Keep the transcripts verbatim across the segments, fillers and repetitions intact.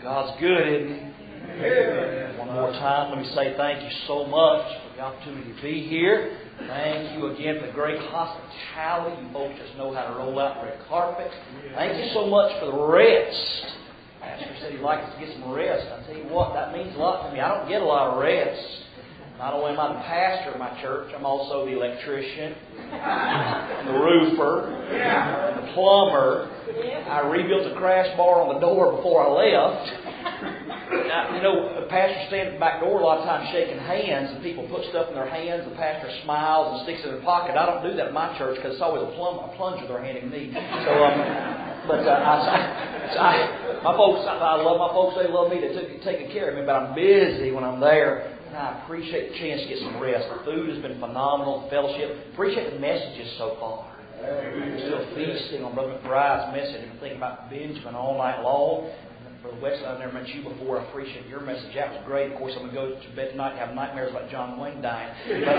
God's good, isn't He? Amen. One more time, let me say thank you so much for the opportunity to be here. Thank you again for the great hospitality. You folks just know how to roll out red carpet. Thank you so much for the rest. Pastor said he'd like us to get some rest. I tell you what, that means a lot to me. I don't get a lot of rest. Not only am I the pastor of my church, I'm also the electrician, and the roofer, and the plumber. I rebuilt the crash bar on the door before I left. Now, you know, the pastor stands at the back door a lot of times shaking hands, and people put stuff in their hands. The pastor smiles and sticks it in their pocket. I don't do that in my church because it's always a, plum, a plunger they're handing me. So, um, but uh, I, I, my folks, I love my folks. They love me. They took taking care of me, but I'm busy when I'm there. And I appreciate the chance to get some rest. The food has been phenomenal. The fellowship. Appreciate the messages so far. I'm still feasting on Brother McBride's message and thinking about Benjamin all night long. For the West, I've never met you before. I appreciate your message. That was great. Of course, I'm going to go to bed tonight and have nightmares about John Wayne dying. But,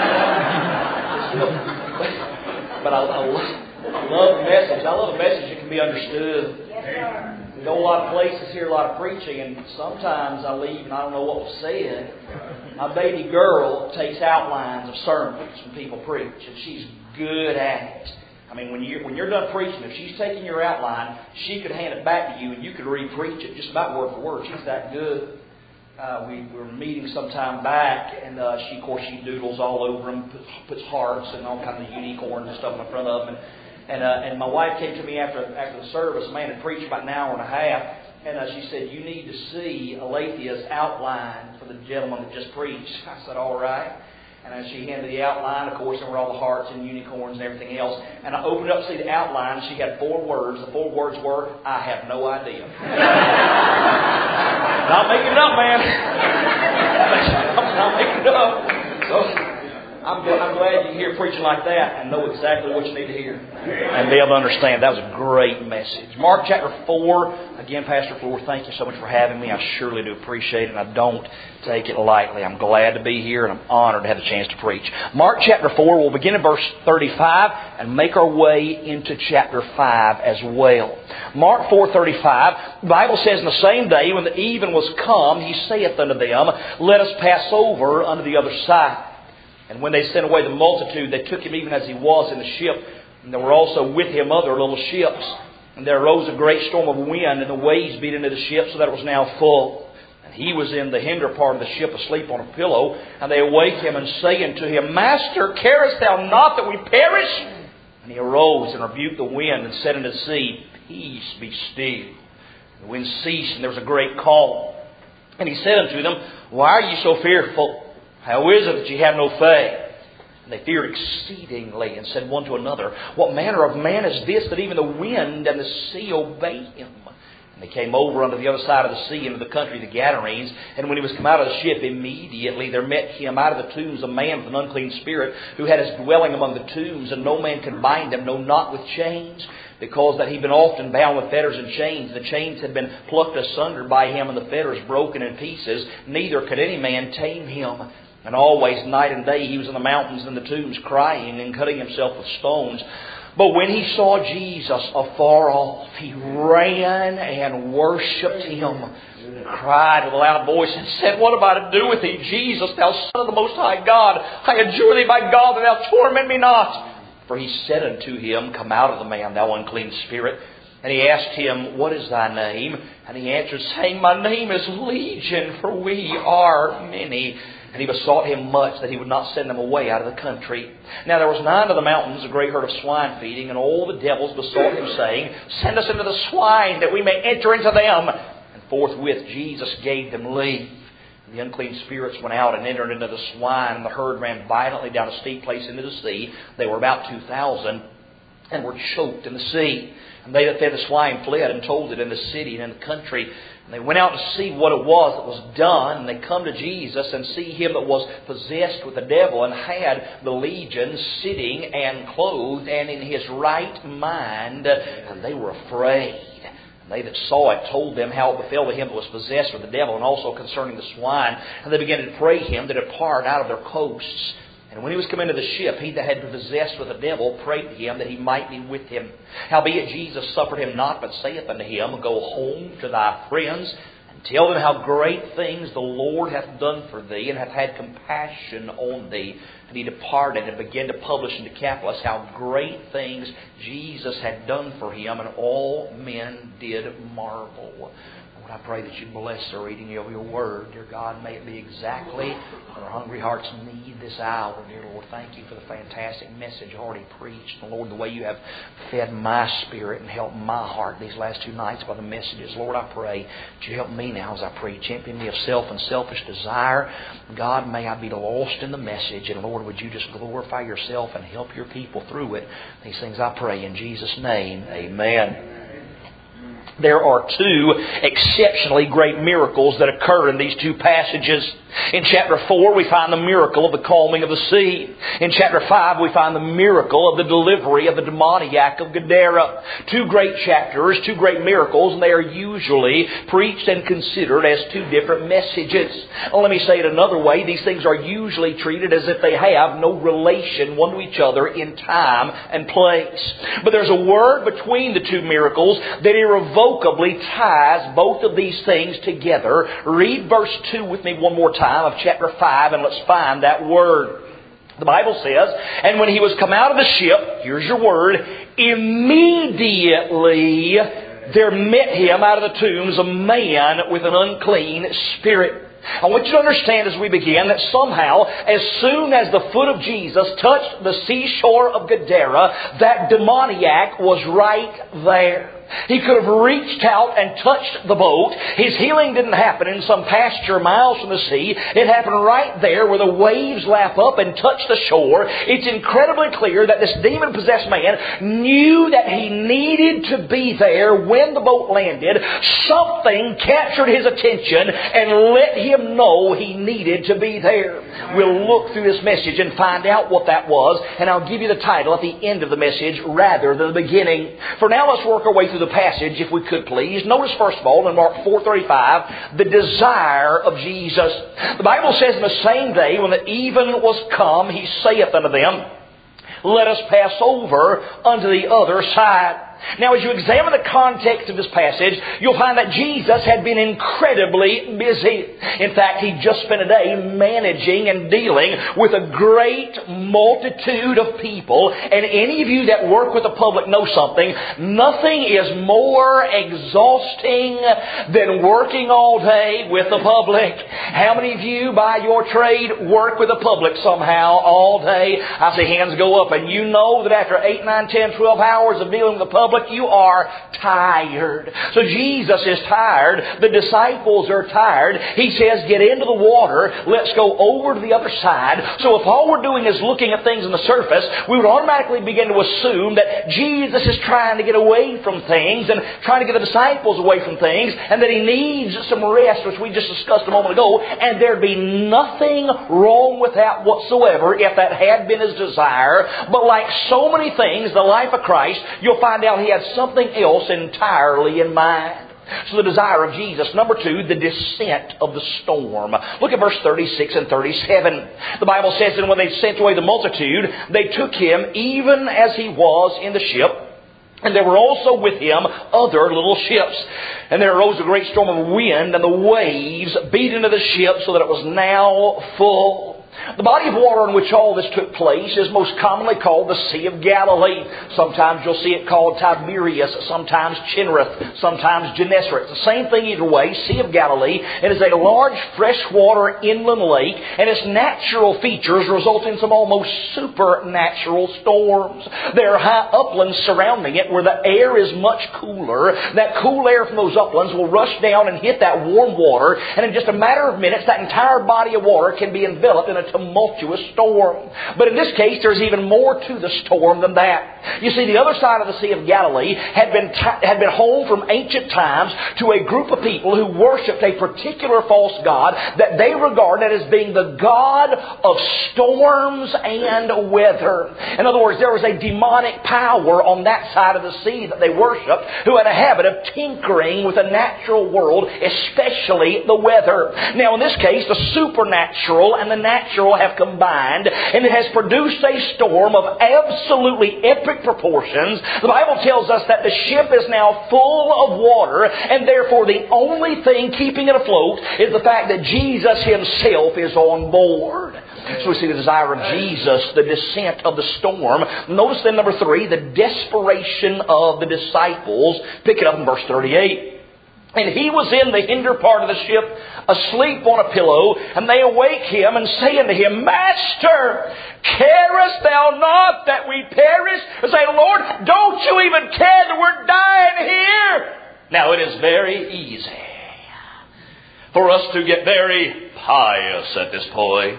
but I, I, love, I love the message. I love the message that can be understood. We go a lot of places, hear a lot of preaching, and sometimes I leave and I don't know what was said. My baby girl takes outlines of sermons when people preach, and she's good at it. I mean, when you're, when you're done preaching, if she's taking your outline, she could hand it back to you and you could re-preach it just about word for word. She's that good. Uh, we were meeting some time back, and uh, she, of course, she doodles all over them, puts, puts hearts and all kinds of unicorns and stuff in front of them. And and, uh, and my wife came to me after after the service. A man had preached about an hour and a half, and uh, she said, "You need to see Alethia's outline for the gentleman that just preached." I said, "All right." And as she handed the outline, of course, there were all the hearts and unicorns and everything else. And I opened up to see the outline. She had four words. The four words were, "I have no idea." Not making it up, man. I'm not making it up. So I'm, I'm glad you hear preaching like that and know exactly what you need to hear. And be able to understand. That was a great message. Mark chapter four. Again, Pastor Floor, thank you so much for having me. I surely do appreciate it, and I don't take it lightly. I'm glad to be here, and I'm honored to have the chance to preach. Mark chapter four, we'll begin in verse thirty-five and make our way into chapter five as well. Mark four thirty-five, the Bible says, "In the same day when the even was come, He saith unto them, Let us pass over unto the other side. And when they sent away the multitude, they took Him even as He was in the ship. And there were also with Him other little ships. And there arose a great storm of wind, and the waves beat into the ship, so that it was now full. And He was in the hinder part of the ship, asleep on a pillow. And they awake Him, and say unto Him, Master, carest Thou not that we perish? And He arose and rebuked the wind, and said unto the sea, Peace, be still. And the wind ceased, and there was a great calm. And He said unto them, Why are ye so fearful? How is it that ye have no faith? And they feared exceedingly, and said one to another, What manner of man is this, that even the wind and the sea obey Him? And they came over unto the other side of the sea, into the country of the Gadarenes. And when He was come out of the ship, immediately there met Him out of the tombs a man with an unclean spirit, who had his dwelling among the tombs, and no man could bind him, no, not with chains, because that he'd been often bound with fetters and chains. The chains had been plucked asunder by him, and the fetters broken in pieces. Neither could any man tame him. And always, night and day, he was in the mountains and the tombs, crying and cutting himself with stones. But when he saw Jesus afar off, he ran and worshipped Him, and cried with a loud voice, and said, What have I to do with Thee, Jesus, Thou Son of the Most High God? I adjure Thee by God that Thou torment me not. For He said unto him, Come out of the man, thou unclean spirit. And he asked him, What is thy name? And he answered, saying, My name is Legion, for we are many. And he besought him much that he would not send them away out of the country. Now there was nigh unto the mountains a great herd of swine feeding, and all the devils besought him, saying, Send us into the swine, that we may enter into them. And forthwith Jesus gave them leave. And the unclean spirits went out and entered into the swine, and the herd ran violently down a steep place into the sea. They were about two thousand, and were choked in the sea. And they that fed the swine fled, and told it in the city and in the country. And they went out to see what it was that was done. And they come to Jesus and see him that was possessed with the devil, and had the legion, sitting and clothed and in his right mind. And they were afraid. And they that saw it told them how it befell to him that was possessed with the devil, and also concerning the swine. And they began to pray him to depart out of their coasts. And when he was come into the ship, he that had been possessed with the devil prayed to him that he might be with him. Howbeit Jesus suffered him not, but saith unto him, Go home to thy friends, Tell them how great things the Lord hath done for thee, and hath had compassion on thee. And he departed and began to publish in Decapolis how great things Jesus had done for him, and all men did marvel. Lord, I pray that you bless the reading of your word. Dear God, may it be exactly what our hungry hearts need this hour. Dear Lord, thank you for the fantastic message already preached. And Lord, the way you have fed my spirit and helped my heart these last two nights by the messages. Lord, I pray that you help me now as I preach. Champion me of self and selfish desire. God, may I be lost in the message. And Lord, would you just glorify yourself and help your people through it. These things I pray in Jesus' name. Amen. There are two exceptionally great miracles that occur in these two passages. In chapter four, we find the miracle of the calming of the sea. In chapter five, we find the miracle of the delivery of the demoniac of Gadara. Two great chapters, two great miracles, and they are usually preached and considered as two different messages. Well, let me say it another way. These things are usually treated as if they have no relation one to each other in time and place. But there's a word between the two miracles that irrevocably ties both of these things together. Read verse two with me one more time of chapter five, and let's find that word. The Bible says, and when he was come out of the ship, here's your word, immediately there met him out of the tombs a man with an unclean spirit. I want you to understand as we begin that somehow, as soon as the foot of Jesus touched the seashore of Gadara, that demoniac was right there. He could have reached out and touched the boat. His healing didn't happen in some pasture miles from the sea. It happened right there where the waves lap up and touch the shore. It's incredibly clear that this demon-possessed man knew that he needed to be there when the boat landed. Something captured his attention and let him know he needed to be there. We'll look through this message and find out what that was, and I'll give you the title at the end of the message rather than the beginning. For now, let's work our way through the passage, if we could please. Notice first of all in Mark four thirty-five, the desire of Jesus. The Bible says, in the same day when the even was come, he saith unto them, let us pass over unto the other side. Now, as you examine the context of this passage, you'll find that Jesus had been incredibly busy. In fact, he just spent a day managing and dealing with a great multitude of people. And any of you that work with the public know something. Nothing is more exhausting than working all day with the public. How many of you, by your trade, work with the public somehow all day? I see hands go up, and you know that after eight, nine, ten, twelve hours of dealing with the public, you are tired. So Jesus is tired. The disciples are tired. He says, get into the water. Let's go over to the other side. So if all we're doing is looking at things on the surface, we would automatically begin to assume that Jesus is trying to get away from things and trying to get the disciples away from things, and that he needs some rest, which we just discussed a moment ago. And there'd be nothing wrong with that whatsoever if that had been his desire. But like so many things, the life of Christ, you'll find out he had something else entirely in mind. So the desire of Jesus. Number two, the descent of the storm. Look at verse thirty-six and thirty-seven. The Bible says, and when they sent away the multitude, they took him even as he was in the ship. And there were also with him other little ships. And there arose a great storm of wind, and the waves beat into the ship so that it was now full. The body of water in which all this took place is most commonly called the Sea of Galilee. Sometimes you'll see it called Tiberias, sometimes Chinnereth, sometimes Gennesaret. It's the same thing either way, Sea of Galilee. It is a large freshwater inland lake, and its natural features result in some almost supernatural storms. There are high uplands surrounding it where the air is much cooler. That cool air from those uplands will rush down and hit that warm water, and in just a matter of minutes, that entire body of water can be enveloped in a tumultuous storm. But in this case, there's even more to the storm than that. You see, the other side of the Sea of Galilee had been t- had been home from ancient times to a group of people who worshipped a particular false god that they regarded as being the god of storms and weather. In other words, there was a demonic power on that side of the sea that they worshipped who had a habit of tinkering with the natural world, especially the weather. Now, in this case, the supernatural and the natural supernatural have combined, and it has produced a storm of absolutely epic proportions. The Bible tells us that the ship is now full of water, and therefore the only thing keeping it afloat is the fact that Jesus Himself is on board. So we see the desire of Jesus, the descent of the storm. Notice then number three, the desperation of the disciples. Pick it up in verse thirty-eight. And He was in the hinder part of the ship, asleep on a pillow, and they awake Him and say unto Him, Master, carest Thou not that we perish? And say, Lord, don't You even care that we're dying here? Now it is very easy for us to get very pious at this point.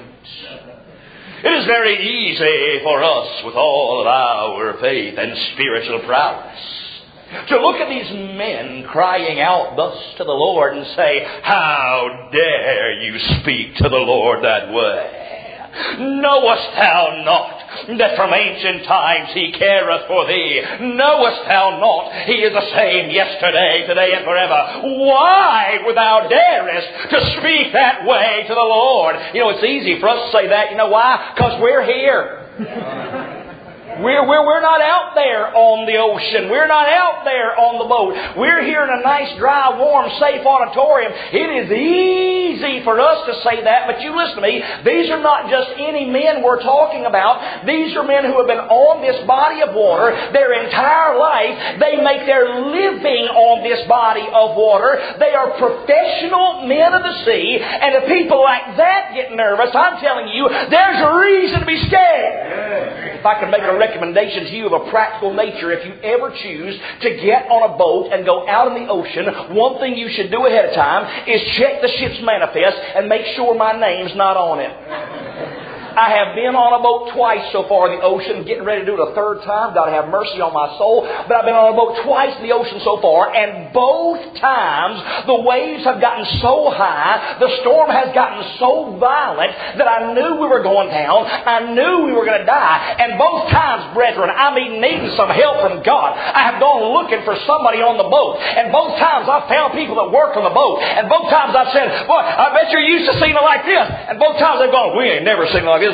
It is very easy for us, with all of our faith and spiritual prowess, to look at these men crying out thus to the Lord and say, How dare you speak to the Lord that way? Knowest thou not that from ancient times He careth for thee? Knowest thou not He is the same yesterday, today, and forever? Why would thou darest to speak that way to the Lord? You know, it's easy for us to say that. You know why? Because we're here. We're, we're, we're not out there on the ocean. We're not out there on the boat. We're here in a nice, dry, warm, safe auditorium. It is easy for us to say that, but you listen to me. These are not just any men we're talking about. These are men who have been on this body of water their entire life. They make their living on this body of water. They are professional men of the sea. And if people like that get nervous, I'm telling you, there's a reason to be scared. If I can make a recommendation to you of a practical nature, if you ever choose to get on a boat and go out in the ocean, one thing you should do ahead of time is check the ship's manifest and make sure my name's not on it. I have been on a boat twice so far in the ocean, getting ready to do it a third time. God have mercy on my soul. But I've been on a boat twice in the ocean so far, and both times the waves have gotten so high, the storm has gotten so violent that I knew we were going down. I knew we were going to die. And both times, brethren, I mean needing some help from God, I have gone looking for somebody on the boat. And both times I've found people that work on the boat. And both times I've said, boy, I bet you're used to seeing it like this. And both times they've gone, we ain't never seen it like this. So,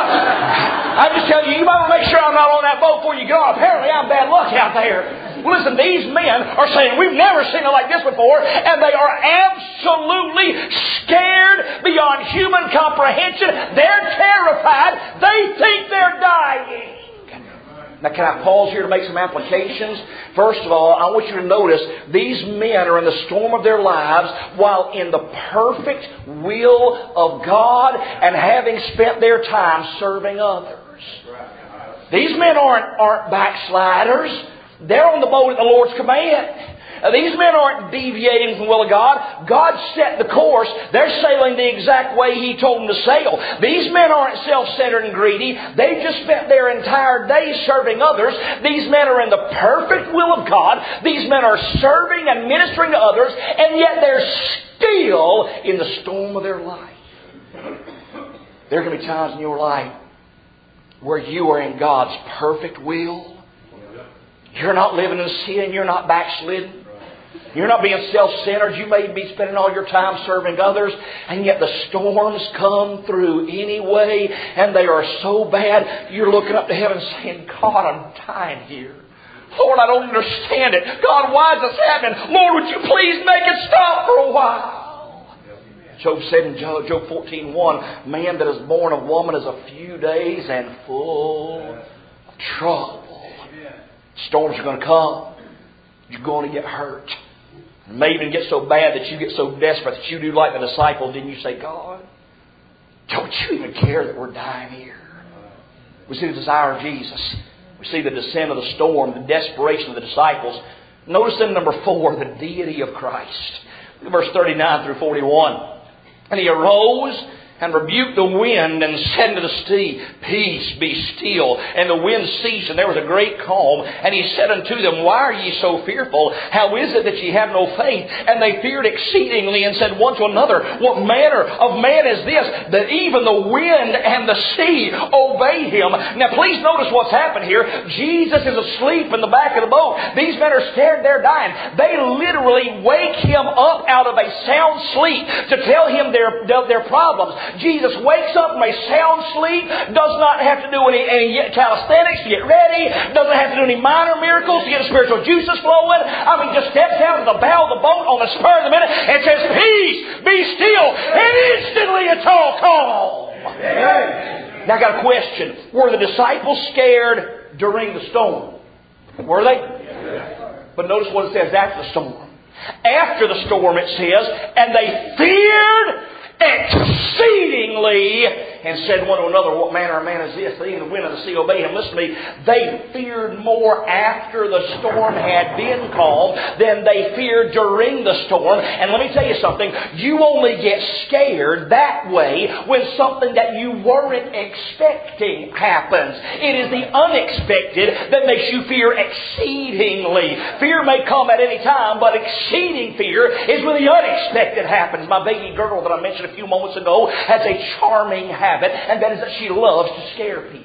I just tell you, you might want to make sure I'm not on that boat before you go. Apparently, I'm bad luck out there. Listen, these men are saying, we've never seen it like this before, and they are absolutely scared beyond human comprehension. They're terrified. They think they're dying. Now, can I pause here to make some applications? First of all, I want you to notice these men are in the storm of their lives while in the perfect will of God and having spent their time serving others. These men aren't, aren't backsliders. They're on the boat at the Lord's command. These men aren't deviating from the will of God. God set the course. They're sailing the exact way He told them to sail. These men aren't self-centered and greedy. They've just spent their entire day serving others. These men are in the perfect will of God. These men are serving and ministering to others, and yet they're still in the storm of their life. There are going to be times in your life where you are in God's perfect will. You're not living in sin. You're not backslidden. You're not being self-centered. You may be spending all your time serving others, and yet the storms come through anyway, and they are so bad, you're looking up to heaven saying, God, I'm dying here. Lord, I don't understand it. God, why is this happening? Lord, would you please make it stop for a while? Job said in Job fourteen one, man that is born of woman is a few days and full of trouble. Storms are going to come. You're going to get hurt. It may even get so bad that you get so desperate that you do like the disciples. Didn't you say, God, don't you even care that we're dying here? We see the desire of Jesus. We see the descent of the storm, the desperation of the disciples. Notice then number four, the deity of Christ. Look at verse thirty-nine through forty-one. And He arose and rebuked the wind and said to the sea, Peace, be still. And the wind ceased, and there was a great calm. And He said unto them, Why are ye so fearful? How is it that ye have no faith? And they feared exceedingly and said one to another, What manner of man is this, that even the wind and the sea obey Him? Now please notice what's happened here. Jesus is asleep in the back of the boat. These men are scared they're dying. They literally wake Him up out of a sound sleep to tell Him their, their problems. Jesus wakes up from a sound sleep, does not have to do any, any calisthenics to get ready, doesn't have to do any minor miracles to get the spiritual juices flowing. I mean, just steps out of the bow of the boat on the spur of the minute and says, peace, be still, and instantly it's all calm. Now I got a question. Were the disciples scared during the storm? Were they? But notice what it says after the storm. After the storm it says, and they feared exceedingly, and said one to another, what manner of man is this? They in the wind of the sea obey him. Listen to me. They feared more after the storm had been calmed than they feared during the storm. And let me tell you something. You only get scared that way when something that you weren't expecting happens. It is the unexpected that makes you fear exceedingly. Fear may come at any time, but exceeding fear is when the unexpected happens. My baby girl that I mentioned a few moments ago has a charming habit, and that is that she loves to scare people.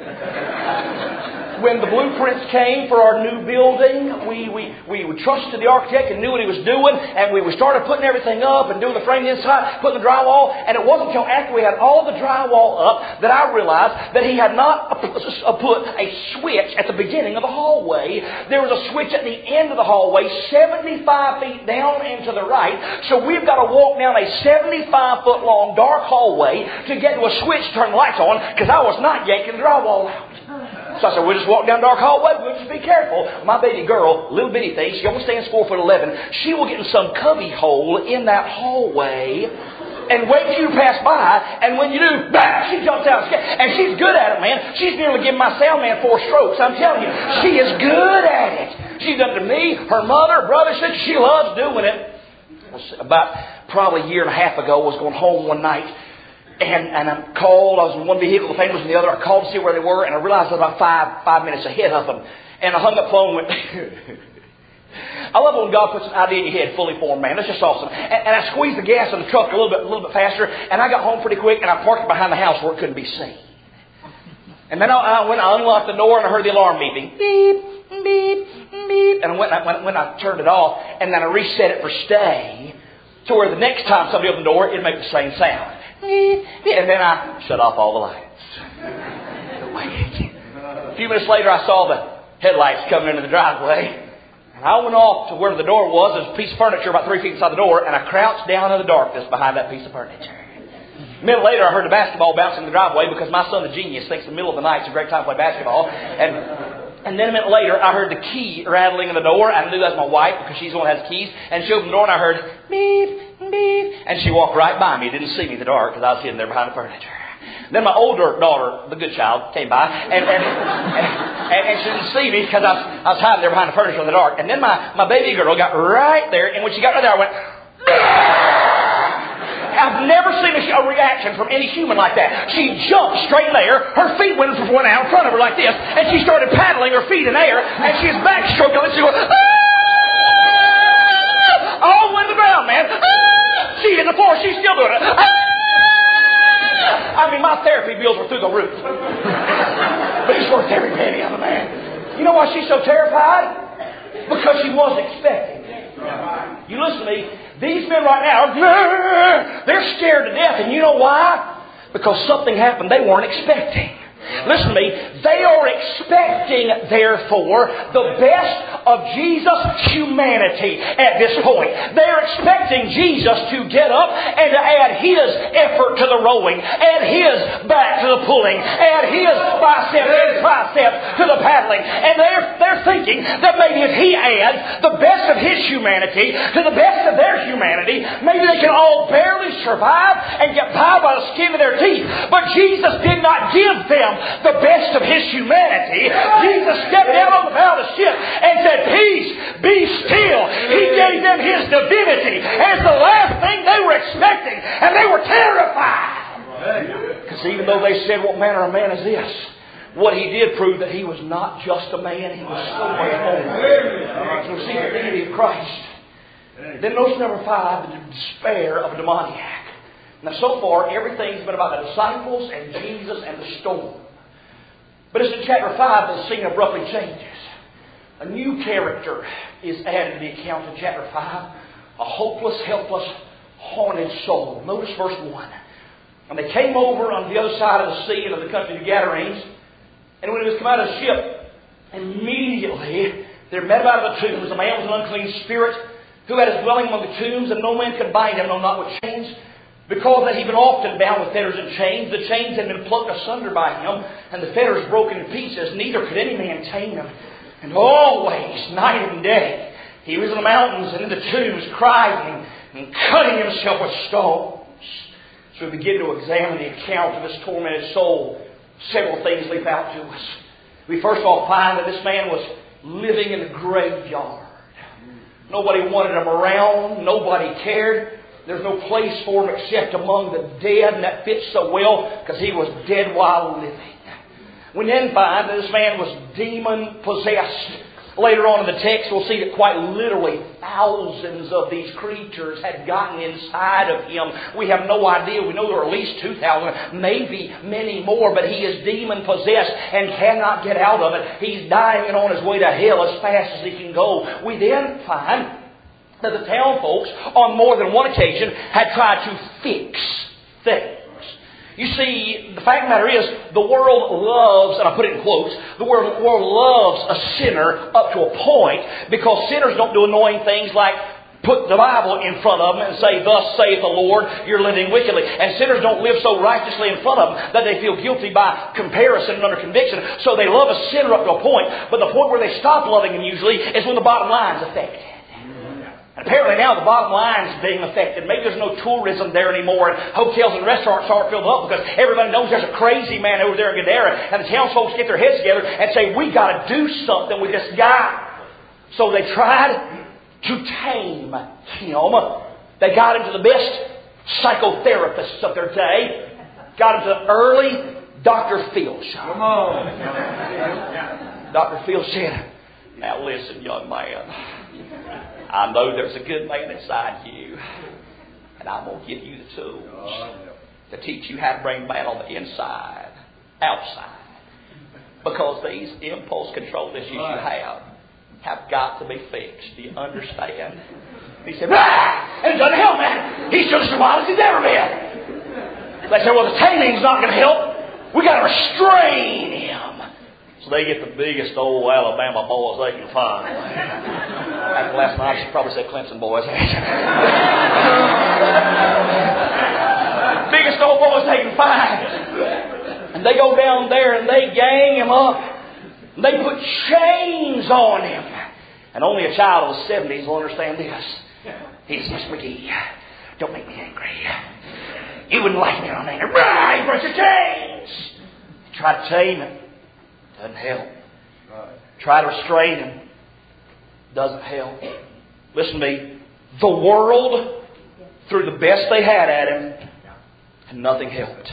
When the blueprints came for our new building, we, we, we trusted the architect and knew what he was doing, and we, we started putting everything up and doing the frame inside, putting the drywall, and it wasn't until after we had all the drywall up that I realized that he had not put a switch at the beginning of the hallway. There was a switch at the end of the hallway, seventy-five feet down and to the right, so we've got to walk down a seventy-five foot long dark hallway to get to a switch to turn the lights on, because I was not yanking the drywall out. So I said, we'll just walk down dark hallway. We'll just be careful. My baby girl, little bitty thing, she only stands four foot eleven. She will get in some cubby hole in that hallway and wait till you pass by. And when you do, bang, she jumps out scared. And she's good at it, man. She's nearly giving my sound man four strokes. I'm telling you, she is good at it. She's done it to me, her mother, brother, sister. She loves doing it. About probably a year and a half ago, I was going home one night. And, and I called. I was in one vehicle, the family was in the other. I called to see where they were, and I realized I was about five five minutes ahead of them. And I hung up the phone and went, I love when God puts an idea in your head, fully formed, man. That's just awesome. And, and I squeezed the gas in the truck a little bit, a little bit faster, and I got home pretty quick, and I parked it behind the house where it couldn't be seen. And then I, I went, I unlocked the door, and I heard the alarm beeping. Beep, beep, beep. And when I, when, when I turned it off, and then I reset it for stay, to where the next time somebody opened the door, it'd make the same sound. And then I shut off all the lights. A few minutes later, I saw the headlights coming into the driveway. And I went off to where the door was. There's a piece of furniture about three feet inside the door. And I crouched down in the darkness behind that piece of furniture. A minute later, I heard the basketball bouncing in the driveway because my son, the genius, thinks the middle of the night is a great time to play basketball. And And then a minute later, I heard the key rattling in the door. I knew that was my wife because she's the one who has the keys. And she opened the door and I heard, beep, beep. And she walked right by me. Didn't see me in the dark because I was hidden there behind the furniture. Then my older daughter, the good child, came by. And, and, and, and she didn't see me because I was, I was hiding there behind the furniture in the dark. And then my, my baby girl got right there. And when she got right there, I went, I've never seen a, a reaction from any human like that. She jumped straight in the air. Her feet went, went out in front of her like this. And she started paddling her feet in the air. And she was backstroking. And she went, ah! All went to the ground, man. Ah! She hit the floor. She's still doing it. Ah! I mean, my therapy bills were through the roof. But it's worth every penny of it, man. You know why she's so terrified? Because she was expecting it. You listen to me. These men right now, they're scared to death. And you know why? Because something happened they weren't expecting. Listen to me. They are expecting, therefore, the best of Jesus' humanity at this point. They are expecting Jesus to get up and to add His effort to the rowing, add His back to the pulling, add His biceps and triceps to the paddling. And they're, they're thinking that maybe if He adds the best of His humanity to the best of their humanity, maybe they can all barely survive and get by by the skin of their teeth. But Jesus did not give them the best of His humanity. Jesus stepped out on the bow of the ship and said, peace, be still. He gave them His divinity as the last thing they were expecting, and they were terrified. Because even though they said, what manner of man is this? What He did prove that He was not just a man, He was so much more. So see the divinity of Christ. Then notice number five, the despair of a demoniac. Now so far, everything's been about the disciples and Jesus and the storm. But it's in chapter five that the scene abruptly changes. A new character is added to the account in chapter five. A hopeless, helpless, haunted soul. Notice verse one. And they came over on the other side of the sea into the country of the Gadarenes. And when he was come out of the ship, immediately there met out of the tombs a man with an unclean spirit, who had his dwelling among the tombs, and no man could bind him, no, not with chains, because that he had been often bound with fetters and chains. The chains had been plucked asunder by him, and the fetters broken in pieces. Neither could any man tame him. And always, night and day, he was in the mountains and in the tombs, crying and cutting himself with stones. So we begin to examine the account of this tormented soul. Several things leap out to us. We first of all find that this man was living in the graveyard. Nobody wanted him around. Nobody cared. There's no place for him except among the dead, and that fits so well because he was dead while living. We then find that this man was demon-possessed. Later on in the text, we'll see that quite literally thousands of these creatures had gotten inside of him. We have no idea. We know there are at least two thousand, maybe many more, but he is demon-possessed and cannot get out of it. He's dying and on his way to hell as fast as he can go. We then find that the town folks, on more than one occasion, had tried to fix things. You see, the fact of the matter is, the world loves, and I put it in quotes, the world, world loves a sinner up to a point, because sinners don't do annoying things like put the Bible in front of them and say, "Thus saith the Lord, you're living wickedly." And sinners don't live so righteously in front of them that they feel guilty by comparison and under conviction. So they love a sinner up to a point, but the point where they stop loving him usually is when the bottom line's affected. And apparently now the bottom line's being affected. Maybe there's no tourism there anymore, and hotels and restaurants aren't filled up because everybody knows there's a crazy man over there in Gadara, and the townsfolk get their heads together and say, "We got to do something with this guy." So they tried to tame him. They got him to the best psychotherapists of their day. Got him to the early Doctor Phil show. Come on. Doctor Phil said, "Now listen, young man. I know there's a good man inside you, and I'm going to give you the tools to teach you how to bring man on the inside, outside. Because these impulse control issues you have have got to be fixed. Do you understand?" He said, "Ah!" And it doesn't help, man. He's just as wild as he's ever been. They said, "Well, the taming's not going to help. We got to restrain him." So they get the biggest old Alabama boys they can find. After last night, I should probably say Clemson boys. Biggest old boys they can find. And they go down there and they gang him up. And they put chains on him. And only a child of the seventies will understand this. He says, "Mister McGee, don't make me angry. You wouldn't like me when I'm angry. Right, break your chains." Try to tame him. Doesn't help. Try to restrain him. Doesn't help. Listen to me. The world threw the best they had at him, and nothing helped.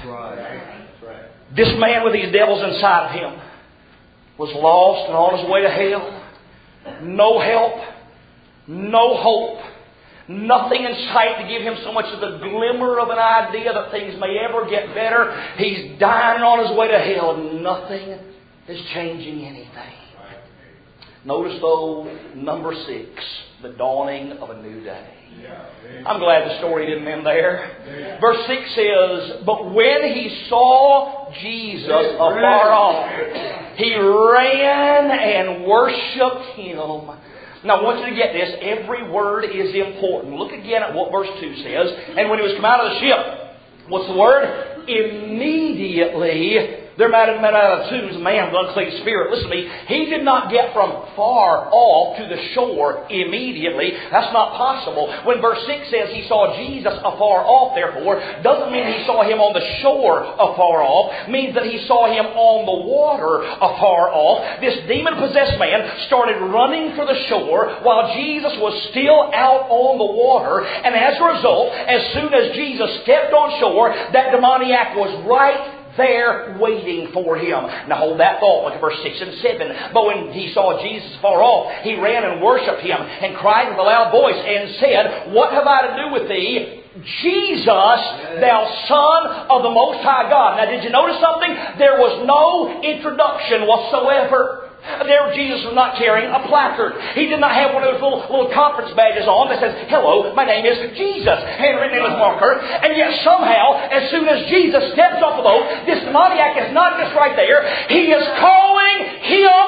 This man with these devils inside of him was lost and on his way to hell. No help. No hope. Nothing in sight to give him so much as a glimmer of an idea that things may ever get better. He's dying on his way to hell, and nothing is changing anything. Notice though, number six, the dawning of a new day. I'm glad the story didn't end there. Verse six says, "But when he saw Jesus afar off, he ran and worshipped him." Now I want you to get this. Every word is important. Look again at what verse two says. "And when he was come out of the ship," what's the word? "Immediately there might have met out of the tombs a man with unclean spirit." Listen to me. He did not get from far off to the shore immediately. That's not possible. When verse six says he saw Jesus afar off, therefore, doesn't mean he saw him on the shore afar off. It means that he saw him on the water afar off. This demon-possessed man started running for the shore while Jesus was still out on the water. And as a result, as soon as Jesus stepped on shore, that demoniac was right there waiting for him. Now hold that thought. Look at verse six and seven. "But when he saw Jesus far off, he ran and worshipped him, and cried with a loud voice, and said, What have I to do with thee, Jesus, thou Son of the Most High God?" Now did you notice something? There was no introduction whatsoever. There Jesus was not carrying a placard. He did not have one of those little, little conference badges on that says, "Hello, my name is Jesus," handwritten in his marker. And yet somehow, as soon as Jesus steps off the boat, this demoniac is not just right there. He is calling him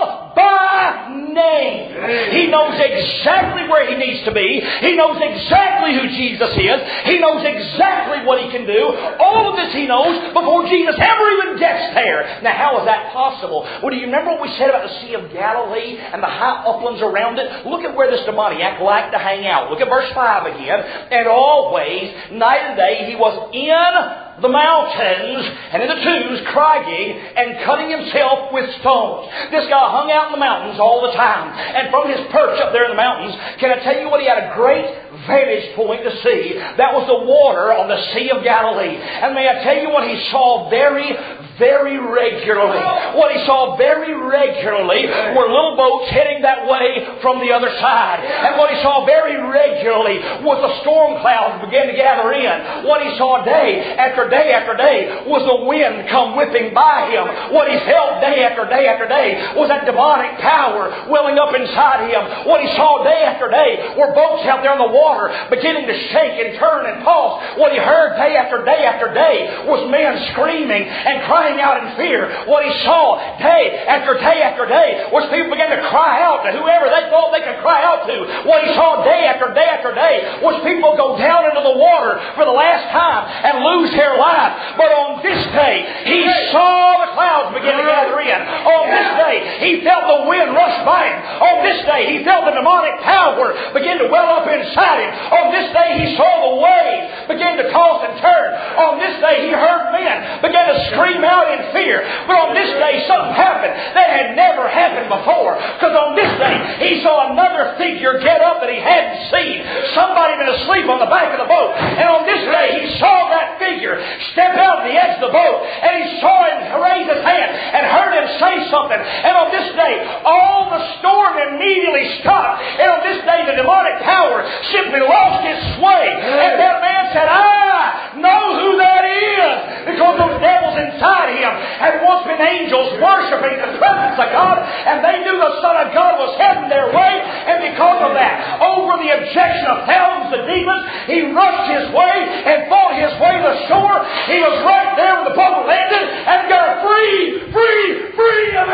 by name. He knows exactly where he needs to be. He knows exactly who Jesus is. He knows exactly what he can do. All of this he knows before Jesus ever even gets there. Now, how is that possible? Well, do you remember what we said about the Sea of Galilee and the high uplands around it? Look at where this demoniac liked to hang out. Look at verse five again. And always, night and day, he was in the mountains and in the tombs, crying and cutting himself with stones. This guy hung out in the mountains all the time. And from his perch up there in the mountains, can I tell you what he had a great vantage point to see? That was the water on the Sea of Galilee. And may I tell you what he saw very, very regularly. What he saw very regularly were little boats heading that way from the other side. And what he saw very regularly was the storm clouds begin to gather in. What he saw day after day after day was the wind come whipping by him. What he felt day after day after day was that demonic power welling up inside him. What he saw day after day were boats out there in the water beginning to shake and turn and toss. What he heard day after day after day was men screaming and crying out in fear. What he saw day after day after day was people begin to cry out to whoever they thought they could cry out to. What he saw day after day after day was people go down into the water for the last time and lose their life. But on this day, he saw the clouds begin to gather in. On this day, he felt the wind rush by him. On this day, he felt the demonic power begin to well up inside him. On this day, he saw the waves begin to toss and turn. On this day, he heard men begin to scream out in fear. But on this day, something happened that had never happened before. Because on this day, he saw another figure get up that he hadn't seen. Somebody been asleep on the back of the boat. And on this day, he saw that figure step out on the edge of the boat. And he saw him raise his hand and heard him say something. And on this day, all the storm immediately stopped. And on this day, the demonic power simply lost its sway. And that man said, "I know who that is." Because those devils inside him had once been angels worshiping the presence of God. And they knew the Son of God was heading their way. And because of that, over the objection of thousands of demons, he rushed his way and fought his way to the shore. He was right there when the boat landed and got free, free, free of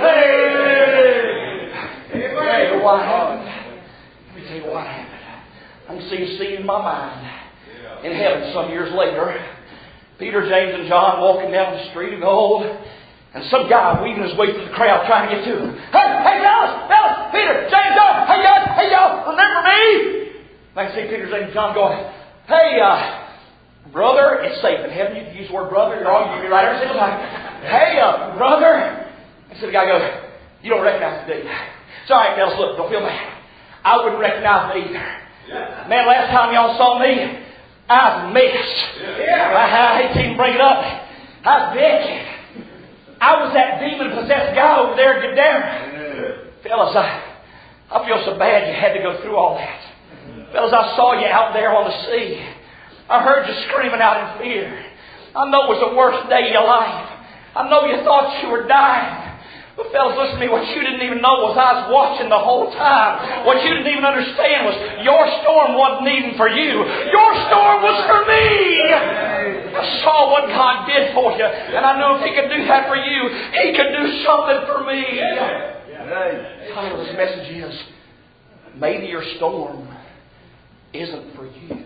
everything. Let me tell you what happened. Let me tell you what happened. I can see a scene in my mind in heaven some years later. Peter, James, and John walking down the street of gold, and some guy weaving his way through the crowd trying to get to him. "Hey, hey, fellas, fellas, Peter, James, John, hey, y'all, hey, y'all, remember me?" I can see Peter, James, and John going, "Hey, uh, brother," it's safe in heaven. You can use the word brother. You're all, you're right every single time. "Hey, uh, brother." And so the guy goes, "You don't recognize me, do you?" "It's all right, fellas, look, don't feel bad. I wouldn't recognize me either. Man, last time y'all saw me, I was messed. I, I hate to even bring it up. I was naked. I was that demon-possessed guy over there at Gadara. Fellas, I, I feel so bad you had to go through all that. Fellas, I saw you out there on the sea. I heard you screaming out in fear. I know it was the worst day of your life. I know you thought you were dying. But fellas, listen to me. What you didn't even know was I was watching the whole time. What you didn't even understand was your storm wasn't even for you. Your storm was for me. I saw what God did for you. And I knew if He could do that for you, He could do something for me. The title of this message is, maybe your storm isn't for you.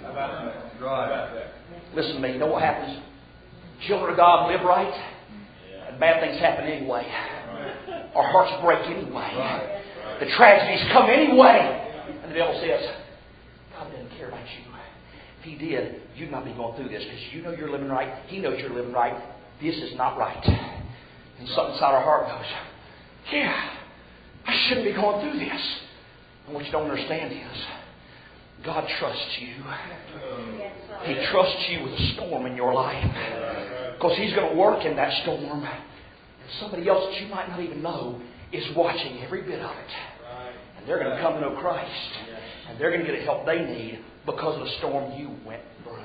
Listen to me. You know what happens? Children of God live right, and bad things happen anyway. Our hearts break anyway. The tragedies come anyway. And the devil says, God doesn't care about you. If He did, you'd not be going through this because you know you're living right. He knows you're living right. This is not right. And something inside our heart goes, yeah, I shouldn't be going through this. And what you don't understand is, God trusts you. He trusts you with a storm in your life. Because He's going to work in that storm. Somebody else that you might not even know is watching every bit of it. And they're going to come to know Christ. And they're going to get the help they need because of the storm you went through.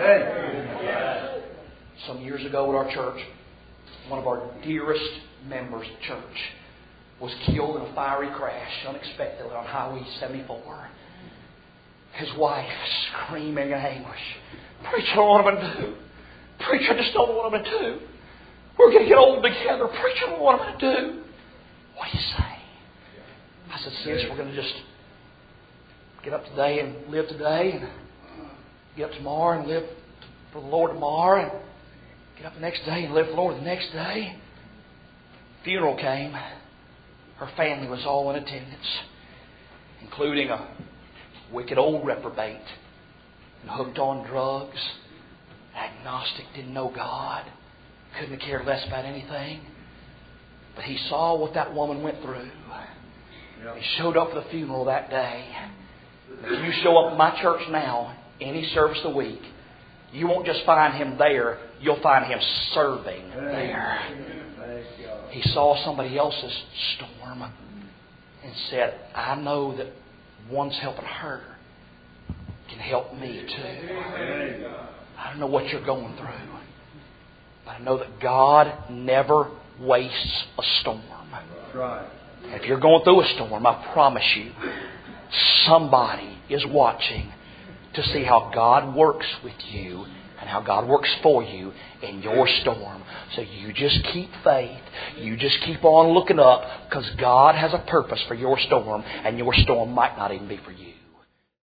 Hey. Some years ago at our church, one of our dearest members of church was killed in a fiery crash unexpectedly on Highway seventy-four. His wife screaming in anguish. Preacher, I don't know what I'm going to do. Preacher, I just don't know what I'm going to do. We're going to get old together. Preacher, I don't know what I'm going to do. What do you say? I said, sis, we're going to just get up today and live today, and get up tomorrow and live for the Lord tomorrow, and get up the next day and live for the Lord the next day. Funeral came. Her family was all in attendance, including a wicked old reprobate and hooked on drugs, agnostic, didn't know God, couldn't have cared less about anything. But he saw what that woman went through. He showed up for the funeral that day. If you show up at my church now, any service a week, you won't just find him there, you'll find him serving there. He saw somebody else's storm and said, I know that one's helping her can help me too. I don't know what you're going through, but I know that God never wastes a storm. If you're going through a storm, I promise you, somebody is watching to see how God works with you and how God works for you in your storm. So you just keep faith. You just keep on looking up, because God has a purpose for your storm, and your storm might not even be for you.